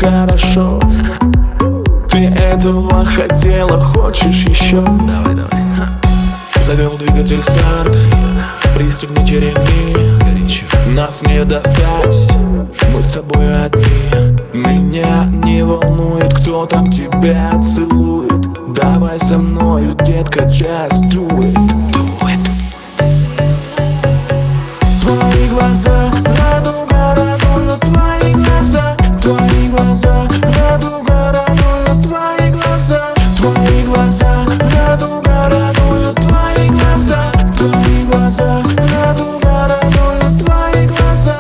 хорошо. Ты этого хотела, хочешь еще? Давай, давай. Завел двигатель старт, пристегните ремни. Горячо. Нас не достать, мы с тобой одни. Меня не волнует, кто там тебя целует. Давай со мною, детка, just do it. Твои глаза, радуга, радуют твои глаза. Твои глаза, радуга, радуют твои глаза. Твои глаза, радуга, радуют твои глаза. Твои глаза, радуга, радуют твои глаза.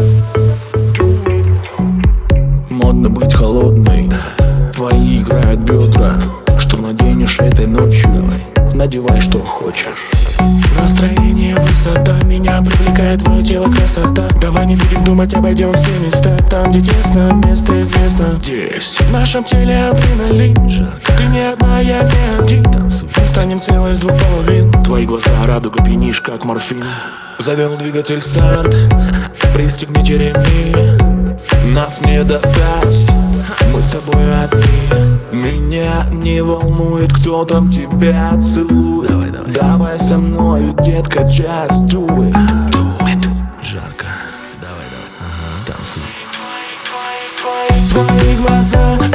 Модно быть холодной, твои играют бедра. Что наденешь этой ночью? Давай, надевай, что хочешь. Настроение, высота, меня привлекает твое тело, красота. Давай не будем думать, обойдем все места. Там, где тесно, место известно. Здесь в нашем теле адреналин. Жарко. Ты не одна, я не один. Танцуй. Мы станем целой из двух половин. Твои глаза, радуга, пьянишь, как морфин. Завел двигатель старт, пристегните ремни. Нас не достать, мы с тобой одни. Меня не волнует, кто там тебя целует. Давай, давай. Давай со мною, детка, just do it. Жарко. Давай, давай. Ага. Танцуй. Твои глаза,